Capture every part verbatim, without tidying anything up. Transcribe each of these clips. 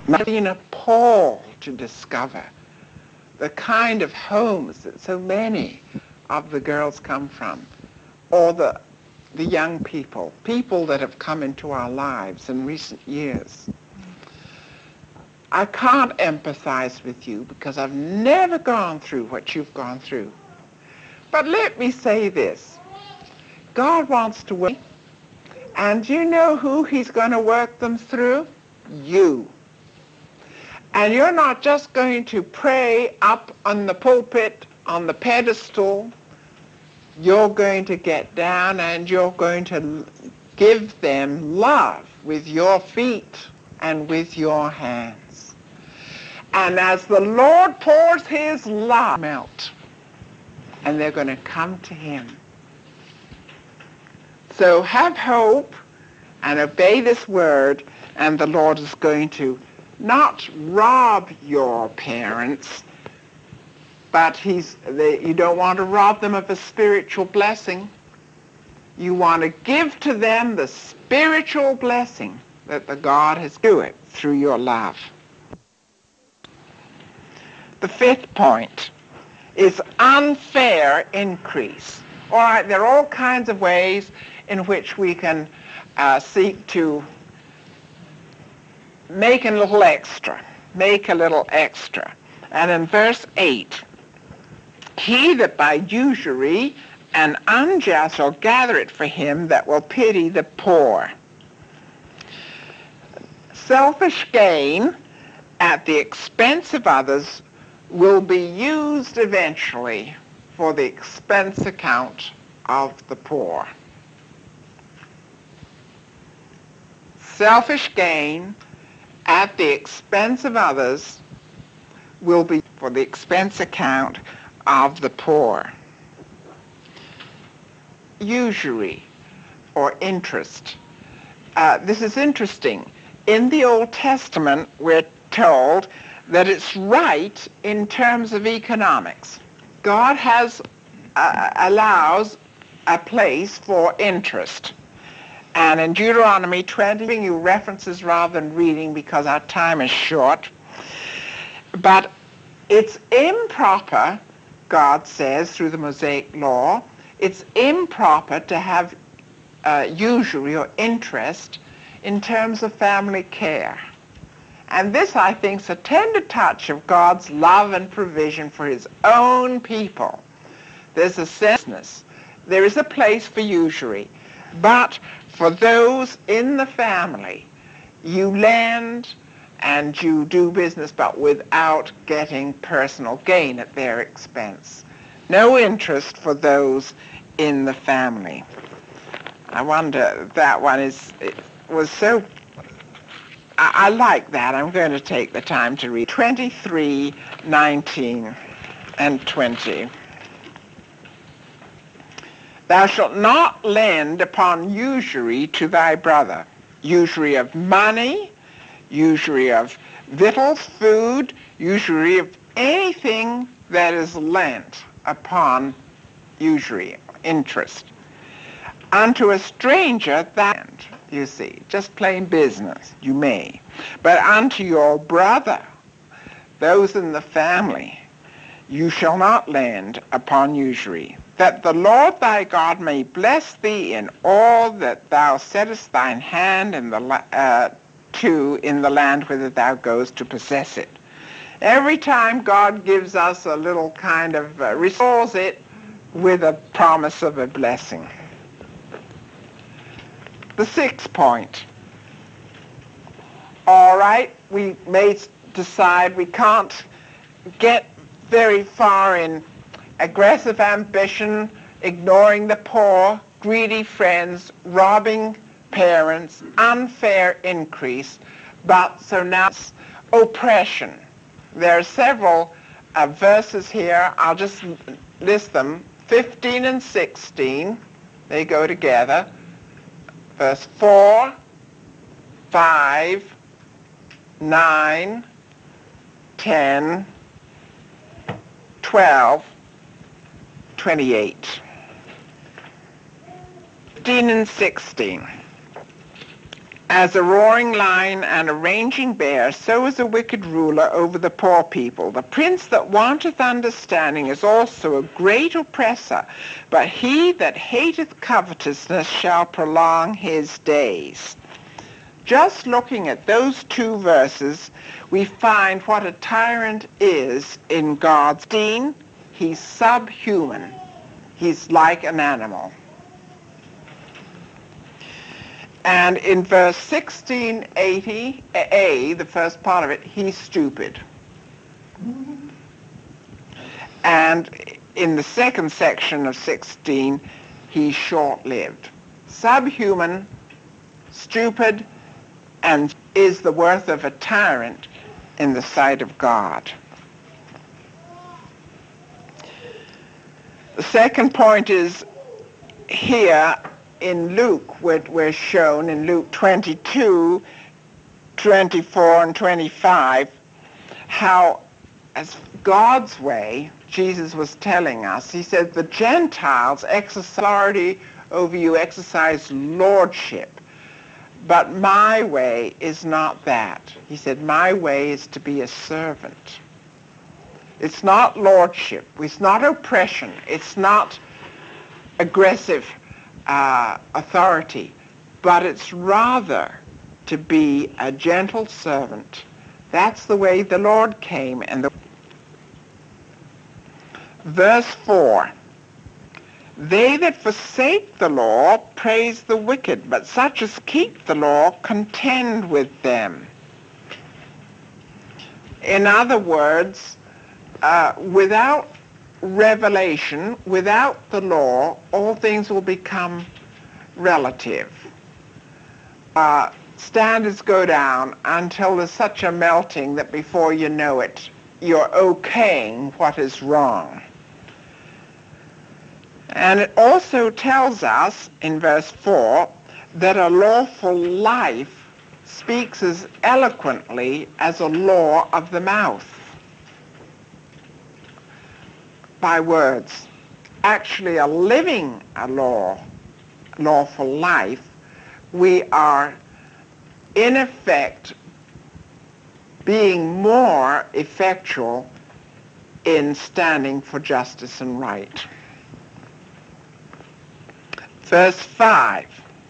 I've been appalled to discover the kind of homes that so many of the girls come from, or the the young people, people that have come into our lives in recent years. I can't empathize with you because I've never gone through what you've gone through. But let me say this. God wants to work, and you know who he's going to work them through? You. And you're not just going to pray up on the pulpit, on the pedestal. You're going to get down and you're going to give them love with your feet and with your hands. And as the Lord pours his love, melt, and they're going to come to him. So have hope and obey this word, and the Lord is going to not rob your parents, but he's, they, you don't want to rob them of a spiritual blessing. You want to give to them the spiritual blessing that the God has given it through your love. The fifth point is unfair increase. All right, there are all kinds of ways in which we can uh, seek to make a little extra, make a little extra. And in verse eight, he that by usury and unjust shall gather it for him that will pity the poor. Selfish gain at the expense of others will be used eventually for the expense account of the poor. Selfish gain at the expense of others will be for the expense account of the poor. Usury or interest. Uh, this is interesting. In the Old Testament, we're told that it's right in terms of economics. God has uh, allows a place for interest. And in Deuteronomy twenty, giving you references rather than reading because our time is short. But it's improper, God says through the Mosaic law, it's improper to have uh, usury or interest in terms of family care. And this, I think, is a tender touch of God's love and provision for his own people. There's a sense, there is a place for usury, but for those in the family, you lend and you do business, but without getting personal gain at their expense. No interest for those in the family. I wonder, that one is, it was so, I, I like that. I'm going to take the time to read twenty-three, nineteen, and twenty. Thou shalt not lend upon usury to thy brother, usury of money, usury of victuals, food, usury of anything that is lent upon usury, interest. Unto a stranger that, you see, just plain business, you may. But unto your brother, those in the family, you shall not lend upon usury, that the Lord thy God may bless thee in all that thou settest thine hand in the uh, to in the land whither thou goest to possess it. Every time God gives us a little kind of, uh, restores it with a promise of a blessing. The sixth point. All right, we may decide we can't get very far in aggressive ambition, ignoring the poor, greedy friends, robbing parents, unfair increase, but so now it's oppression. There are several uh, verses here. I'll just list them. fifteen and sixteen, they go together. Verse four, five, nine, ten, twelve, twenty-eight. fifteen and sixteen. As a roaring lion and a raging bear, so is a wicked ruler over the poor people. The prince that wanteth understanding is also a great oppressor, but he that hateth covetousness shall prolong his days. Just looking at those two verses, we find what a tyrant is in God's deed. He's subhuman. He's like an animal. And in verse sixteen eighty A, the first part of it, he's stupid. And in the second section of sixteen, he's short-lived. Subhuman, stupid, and is the worth of a tyrant in the sight of God. The second point is here in Luke, we're, we're shown in Luke twenty-two, twenty-four, and twenty-five, how as God's way, Jesus was telling us, he said, the Gentiles exercise authority over you, exercise lordship. But my way is not that. He said, my way is to be a servant. It's not lordship. It's not oppression. It's not aggressive uh, authority. But it's rather to be a gentle servant. That's the way the Lord came. And the Verse four. They that forsake the law praise the wicked, but such as keep the law contend with them. In other words, uh, without revelation, without the law, all things will become relative. Uh, standards go down until there's such a melting that before you know it, you're okaying what is wrong. And it also tells us in verse four that a lawful life speaks as eloquently as a law of the mouth by words. Actually, a living a law, lawful life, we are in effect being more effectual in standing for justice and right. Verse five.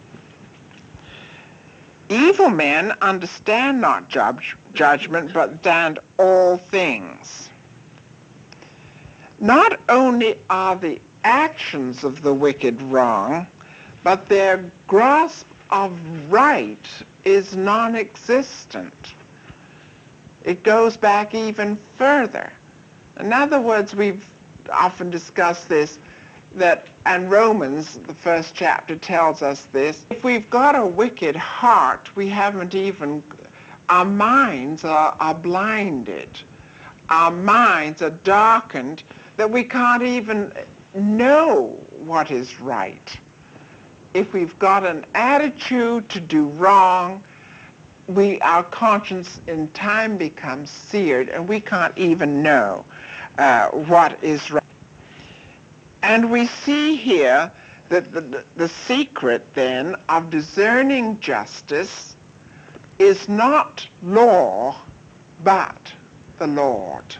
Evil men understand not judge, judgment, but understand all things. Not only are the actions of the wicked wrong, but their grasp of right is non-existent. It goes back even further. In other words, we've often discussed this, that, and Romans, the first chapter, tells us this. If we've got a wicked heart, we haven't even, our minds are, are blinded. Our minds are darkened that we can't even know what is right. If we've got an attitude to do wrong, we, our conscience in time becomes seared and we can't even know uh, what is right. And we see here that the, the secret then of discerning justice is not law, but the Lord.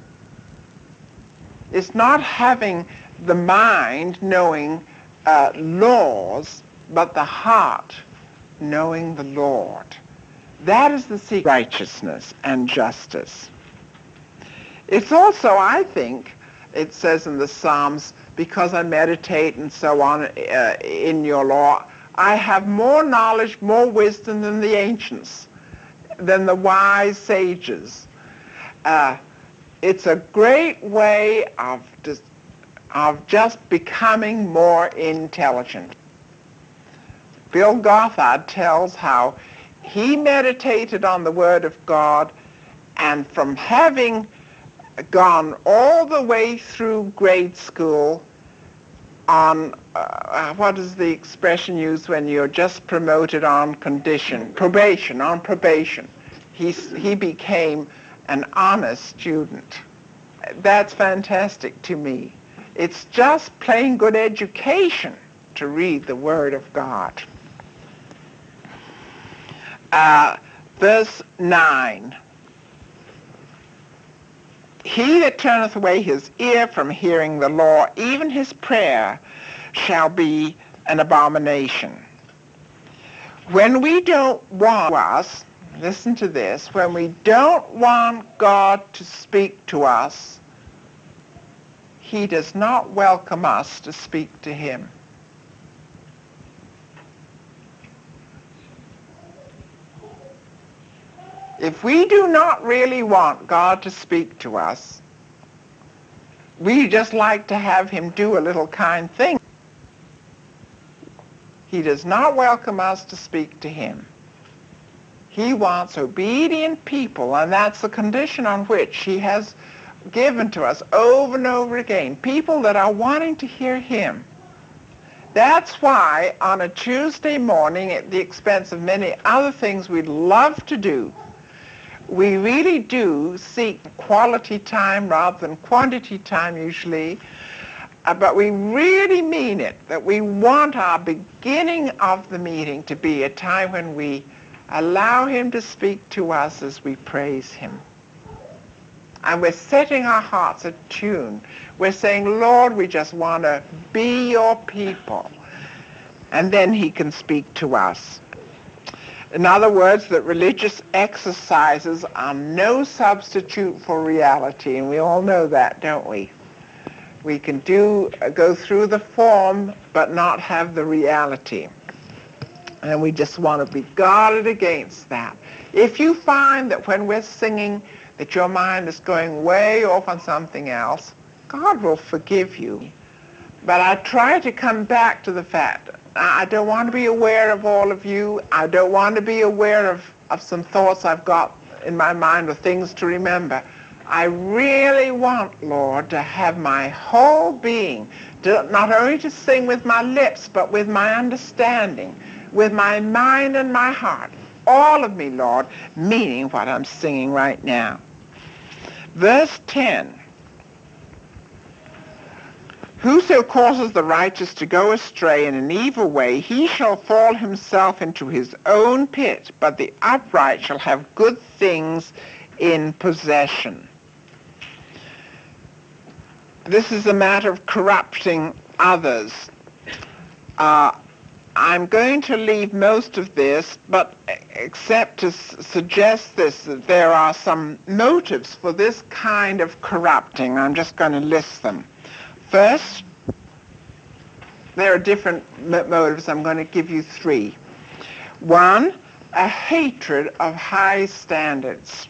It's not having the mind knowing uh, laws, but the heart knowing the Lord. That is the secret of righteousness and justice. It's also, I think, it says in the Psalms, because I meditate and so on uh, in your law, I have more knowledge, more wisdom than the ancients, than the wise sages. Uh, it's a great way of just, of just becoming more intelligent. Bill Gothard tells how he meditated on the Word of God, and from having gone all the way through grade school on, uh, what is the expression used when you're just promoted on condition? Probation, on probation. He's, he became an honest student. That's fantastic to me. It's just plain good education to read the Word of God. Uh, verse nine. He that turneth away his ear from hearing the law, even his prayer shall be an abomination. When we don't want us, listen to this, when we don't want God to speak to us, he does not welcome us to speak to him. If we do not really want God to speak to us, we just like to have him do a little kind thing. He does not welcome us to speak to him. He wants obedient people, and that's the condition on which he has given to us over and over again, people that are wanting to hear him. That's why on a Tuesday morning, at the expense of many other things we'd love to do, we really do seek quality time rather than quantity time usually, uh, but we really mean it, that we want our beginning of the meeting to be a time when we allow him to speak to us as we praise him. And we're setting our hearts attuned. We're saying, Lord, we just want to be your people. And then he can speak to us. In other words, that religious exercises are no substitute for reality, and we all know that, don't we? We can do go through the form, but not have the reality. And we just want to be guarded against that. If you find that when we're singing that your mind is going way off on something else, God will forgive you. But I try to come back to the fact I don't want to be aware of all of you. I don't want to be aware of, of some thoughts I've got in my mind or things to remember. I really want, Lord, to have my whole being, to, not only to sing with my lips, but with my understanding, with my mind and my heart. All of me, Lord, meaning what I'm singing right now. Verse ten. Whoso causes the righteous to go astray in an evil way, he shall fall himself into his own pit, but the upright shall have good things in possession. This is a matter of corrupting others. Uh, I'm going to leave most of this, but except to s- suggest this, that there are some motives for this kind of corrupting. I'm just going to list them. First, there are different motives. I'm going to give you three. One, a hatred of high standards.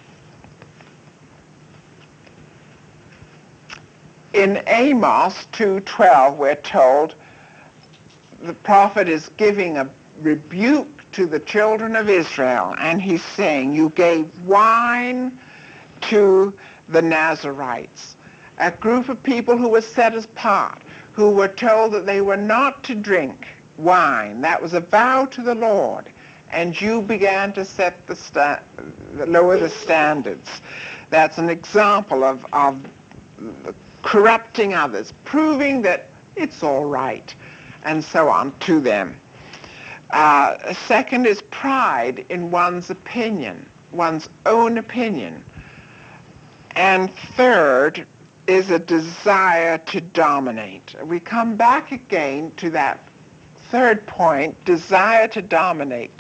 In Amos two twelve, we're told the prophet is giving a rebuke to the children of Israel, and he's saying, you gave wine to the Nazarites, a group of people who were set apart, who were told that they were not to drink wine. That was a vow to the Lord. And you began to set the sta- lower the standards. That's an example of, of corrupting others, proving that it's all right, and so on to them. Uh, second is pride in one's opinion, one's own opinion. And third is a desire to dominate. We come back again to that third point, desire to dominate.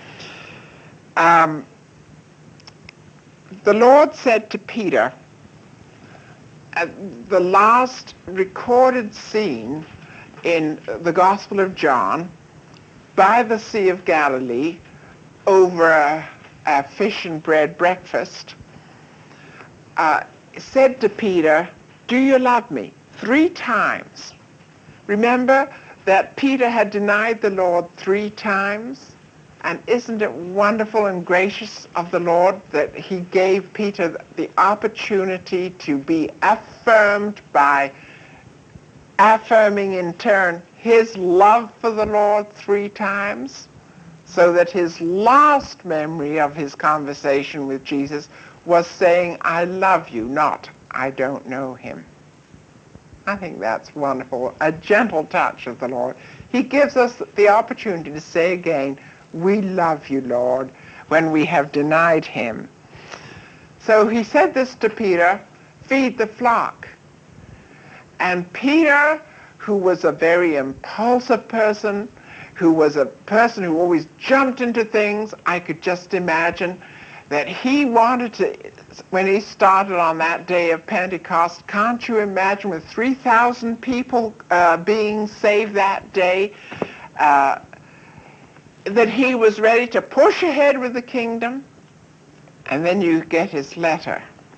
Um, the Lord said to Peter, at the last recorded scene in the Gospel of John, by the Sea of Galilee, over a, a fish and bread breakfast, uh, said to Peter, do you love me? Three times. Remember that Peter had denied the Lord three times? And isn't it wonderful and gracious of the Lord that he gave Peter the opportunity to be affirmed by affirming in turn his love for the Lord three times, so that his last memory of his conversation with Jesus was saying, I love you, not I don't know him. I think that's wonderful, a gentle touch of the Lord. He gives us the opportunity to say again, we love you, Lord. when we have denied him. So he said this to Peter, feed the flock. And Peter, who was a very impulsive person, who was a person who always jumped into things, I could just imagine that he wanted to, when he started on that day of Pentecost, can't you imagine with three thousand people uh, being saved that day, uh, that he was ready to push ahead with the kingdom? And then you get his letter.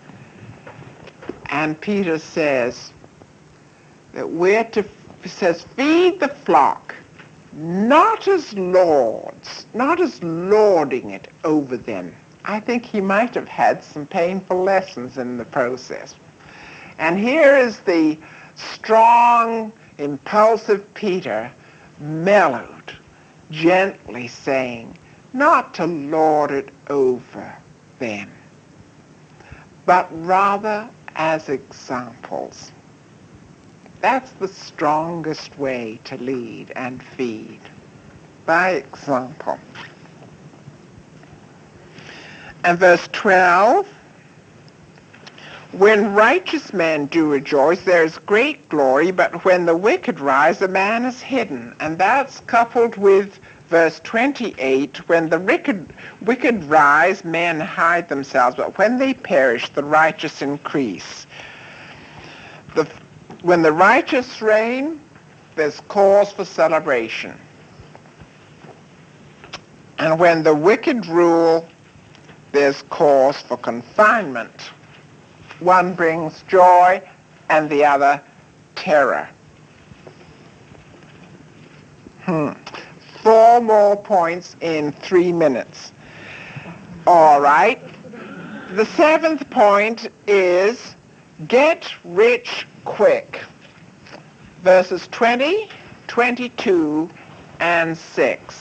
And Peter says that we're to, he says, feed the flock, not as lords, not as lording it over them. I think he might have had some painful lessons in the process. And here is the strong, impulsive Peter, mellowed, gently saying, not to lord it over them, but rather as examples. That's the strongest way to lead and feed, by example. And verse twelve, when righteous men do rejoice, there is great glory, but when the wicked rise, a man is hidden. And that's coupled with verse twenty-eight, when the wicked, wicked rise, men hide themselves, but when they perish, the righteous increase. The, when the righteous reign, there's cause for celebration. And when the wicked rule, there's cause for confinement. One brings joy and the other terror. Hmm. Four more points in three minutes. All right. The seventh point is get rich quick. Verses twenty, twenty-two, and six.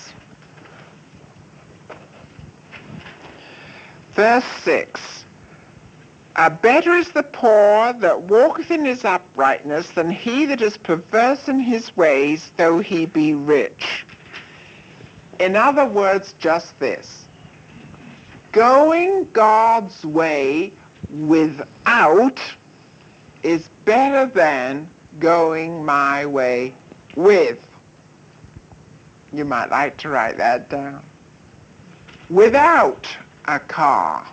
Verse six. Uh, better is the poor that walketh in his uprightness than he that is perverse in his ways, though he be rich. In other words, just this. Going God's way without is better than going my way with. You might like to write that down. Without a car.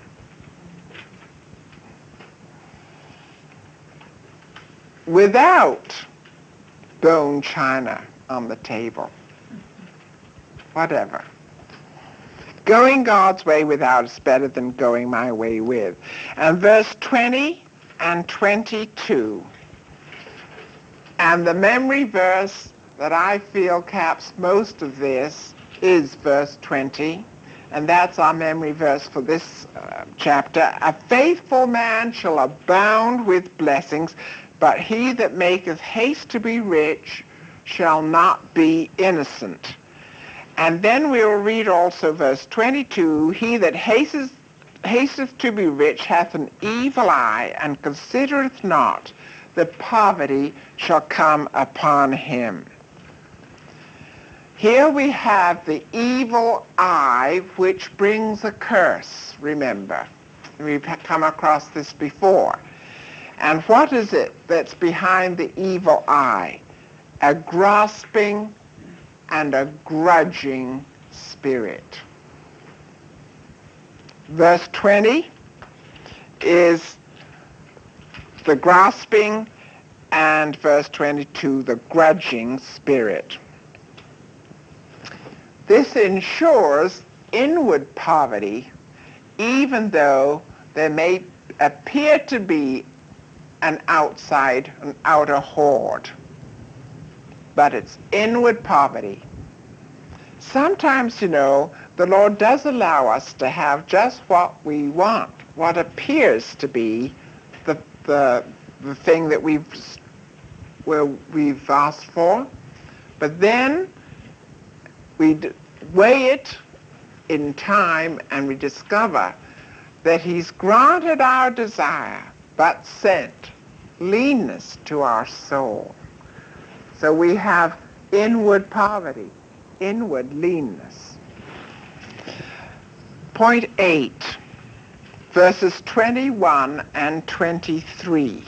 Without bone china on the table. Whatever. Going God's way without is better than going my way with. And verse twenty and twenty-two. And the memory verse that I feel caps most of this is verse twenty. And that's our memory verse for this uh, chapter. A faithful man shall abound with blessings, but he that maketh haste to be rich shall not be innocent. And then we will read also verse twenty-two, he that hasteth, hasteth to be rich hath an evil eye, and considereth not that poverty shall come upon him. Here we have the evil eye which brings a curse, remember. We've come across this before. And what is it that's behind the evil eye? A grasping and a grudging spirit. Verse twenty is the grasping, and verse twenty-two, the grudging spirit. This ensures inward poverty, even though there may appear to be an outside, an outer hoard. But it's inward poverty. Sometimes, you know, the Lord does allow us to have just what we want, what appears to be the the, the thing that we've where we've asked for, but then we d- weigh it in time and we discover that he's granted our desire, but sent leanness to our soul. So we have inward poverty, inward leanness. Point eight, verses twenty-one and twenty-three.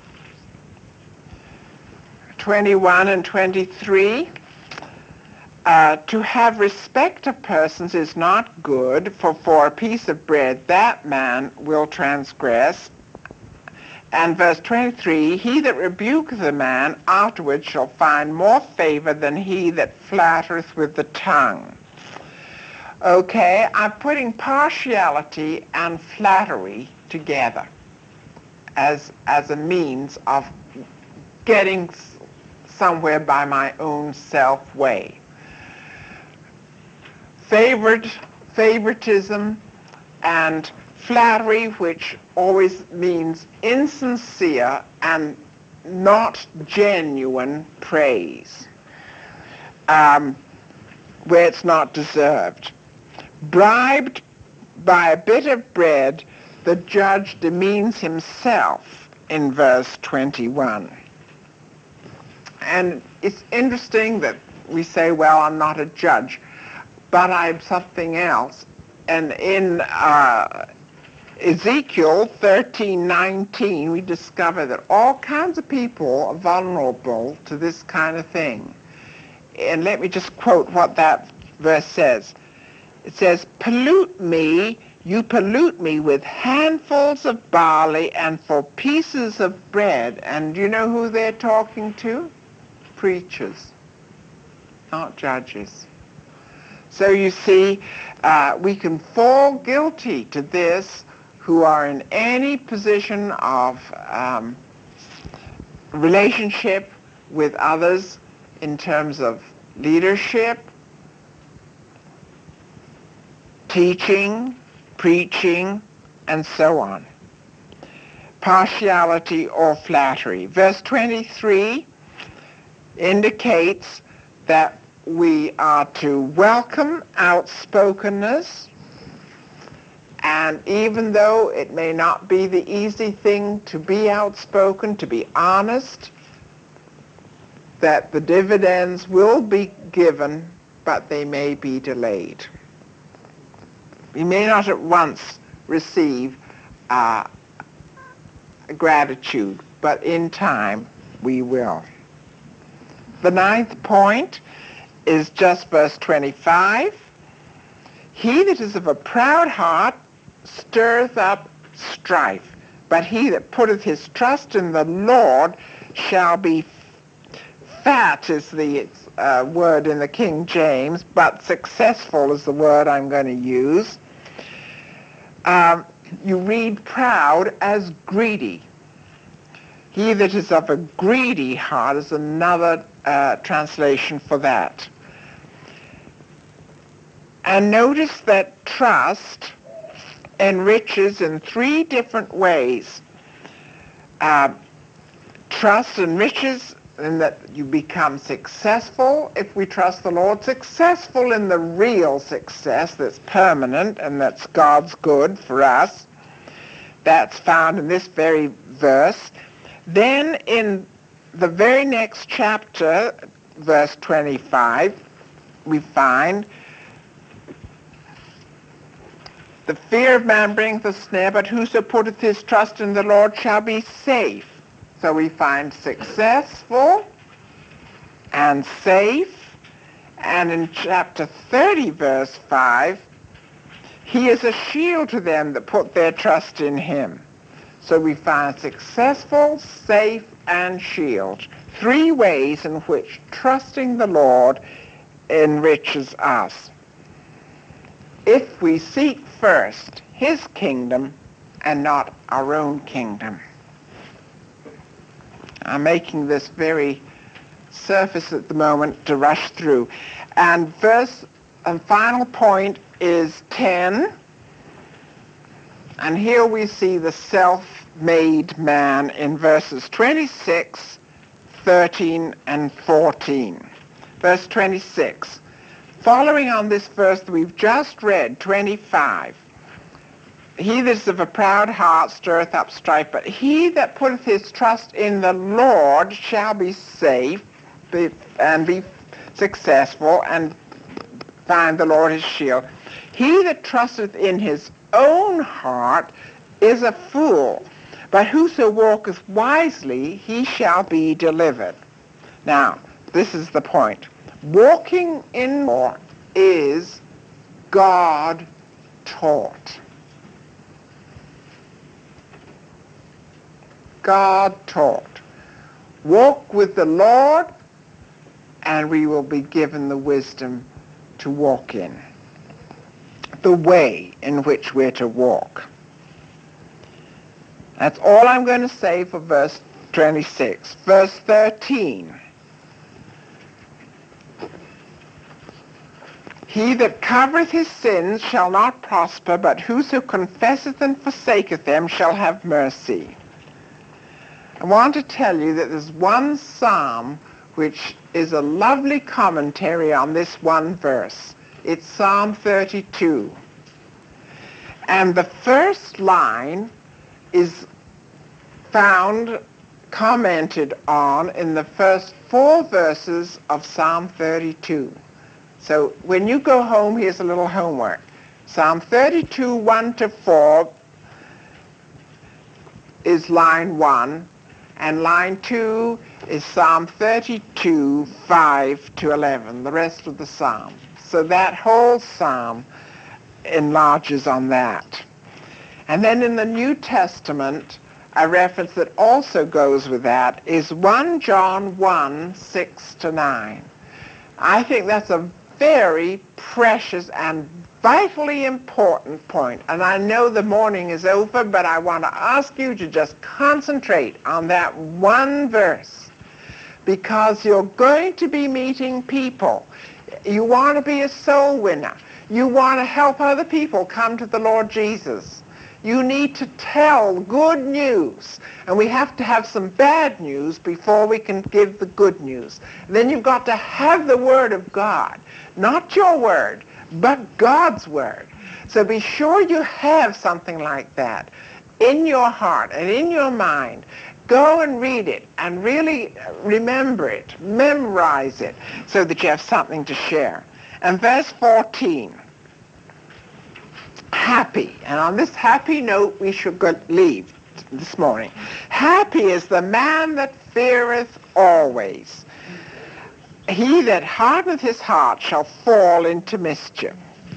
twenty-one and twenty-three. Uh, to have respect of persons is not good, for for a piece of bread that man will transgress. And verse twenty-three, he that rebuketh a man afterward shall find more favor than he that flattereth with the tongue. Okay, I'm putting partiality and flattery together as, as a means of getting somewhere by my own self way. Favored, favoritism and flattery, which always means insincere and not genuine praise, um, where it's not deserved. Bribed by a bit of bread, the judge demeans himself in verse twenty-one. And it's interesting that we say, well, I'm not a judge, but I'm something else. And in uh, Ezekiel thirteen nineteen, we discover that all kinds of people are vulnerable to this kind of thing. And let me just quote what that verse says. It says, pollute me, you pollute me with handfuls of barley and for pieces of bread. And do you know who they're talking to? Preachers, not judges. So you see, uh, we can fall guilty to this who are in any position of um, relationship with others in terms of leadership, teaching, preaching, and so on. Partiality or flattery. Verse twenty-three indicates that we are to welcome outspokenness, and even though it may not be the easy thing to be outspoken, to be honest, that the dividends will be given, but they may be delayed. We may not at once receive uh, gratitude, but in time we will. The ninth point is just verse twenty-five. He that is of a proud heart stirreth up strife, but he that putteth his trust in the Lord shall be fat, is the uh, word in the King James, but successful is the word I'm going to use. Um, you read proud as greedy. He that is of a greedy heart is another uh, translation for that. And notice that trust enriches in three different ways. Uh, trust enriches in that you become successful if we trust the Lord, successful in the real success that's permanent and that's God's good for us. That's found in this very verse. Then in the very next chapter, verse twenty-five, we find the fear of man bringeth a snare, but whoso putteth his trust in the Lord shall be safe. So we find successful and safe. And in chapter thirty, verse five, he is a shield to them that put their trust in him. So we find successful, safe, and shield. Three ways in which trusting the Lord enriches us. If we seek first his kingdom and not our own kingdom. I'm making this very surface at the moment to rush through. And verse and final point is ten. And here we see the self-made man in verses twenty-six, thirteen, and fourteen. Verse twenty-six. Following on this verse that we've just read, twenty-five. He that is of a proud heart stirreth up strife, but he that putteth his trust in the Lord shall be safe be, and be successful and find the Lord his shield. He that trusteth in his own heart is a fool, but whoso walketh wisely, he shall be delivered. Now, this is the point. Walking in law is God taught. God taught. Walk with the Lord, and we will be given the wisdom to walk in. The way in which we're to walk. That's all I'm going to say for verse twenty-six. Verse thirteen. He that covereth his sins shall not prosper, but whoso confesseth and forsaketh them shall have mercy. I want to tell you that there's one psalm which is a lovely commentary on this one verse. It's Psalm thirty-two. And the first line is found commented on in the first four verses of Psalm thirty-two. So when you go home, here's a little homework. Psalm thirty-two, one to four is line one, and line two is Psalm thirty-two, five to eleven, the rest of the psalm. So that whole psalm enlarges on that. And then in the New Testament, a reference that also goes with that is First John one, six to nine. I think that's a very precious and vitally important point. And I know the morning is over, but I want to ask you to just concentrate on that one verse, because you're going to be meeting people. You want to be a soul winner. You want to help other people come to the Lord Jesus. You need to tell good news, and we have to have some bad news before we can give the good news. Then you've got to have the Word of God, not your word, but God's Word. So be sure you have something like that in your heart and in your mind. Go and read it and really remember it, memorize it, so that you have something to share. And verse fourteen. Happy, and on this happy note we should go leave this morning. Happy is the man that feareth always. He that hardeneth his heart shall fall into mischief.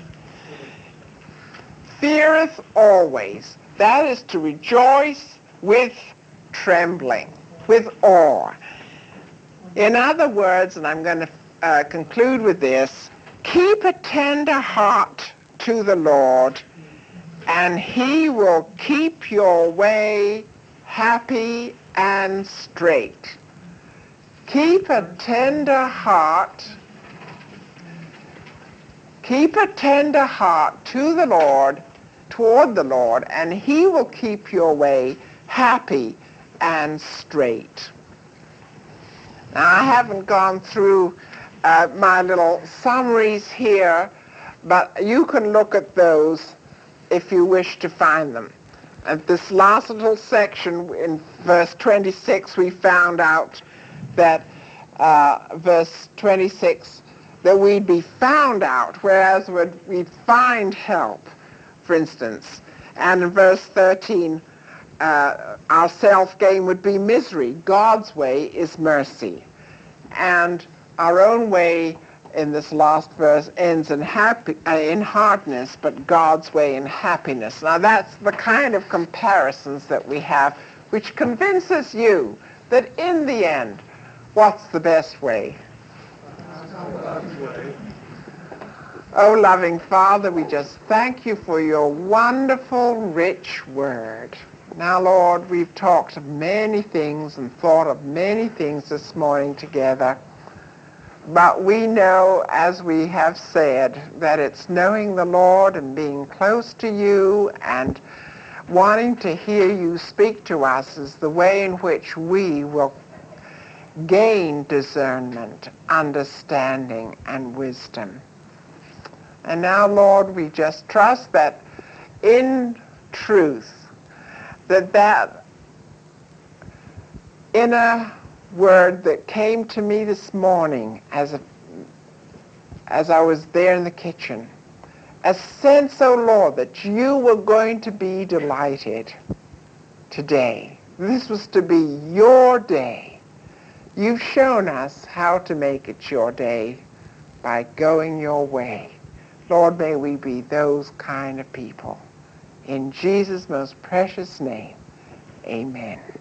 Feareth always. That is to rejoice with trembling, with awe. In other words, and I'm going to uh, conclude with this, keep a tender heart to the Lord, and he will keep your way happy and straight. Keep a tender heart, keep a tender heart to the Lord, toward the Lord, and he will keep your way happy and straight. Now, I haven't gone through uh, my little summaries here, but you can look at those if you wish to find them. At this last little section in verse twenty-six, we found out that uh, verse twenty-six, that we'd be found out, whereas we'd, we'd find help, for instance. And in verse thirteen, uh, our self-gain would be misery. God's way is mercy. And our own way in this last verse ends in happy, uh, in hardness, but God's way in happiness. Now that's the kind of comparisons that we have, which convinces you that in the end, what's the best way? Oh, loving Father, we just thank you for your wonderful, rich word. Now, Lord, we've talked of many things and thought of many things this morning together. But we know, as we have said, that it's knowing the Lord and being close to you and wanting to hear you speak to us is the way in which we will gain discernment, understanding, and wisdom. And now, Lord, we just trust that in truth, that that inner word that came to me this morning as a, as I was there in the kitchen, a sense, O Lord, that you were going to be delighted today. This was to be your day. You've shown us how to make it your day by going your way. Lord, may we be those kind of people. In Jesus' most precious name, amen.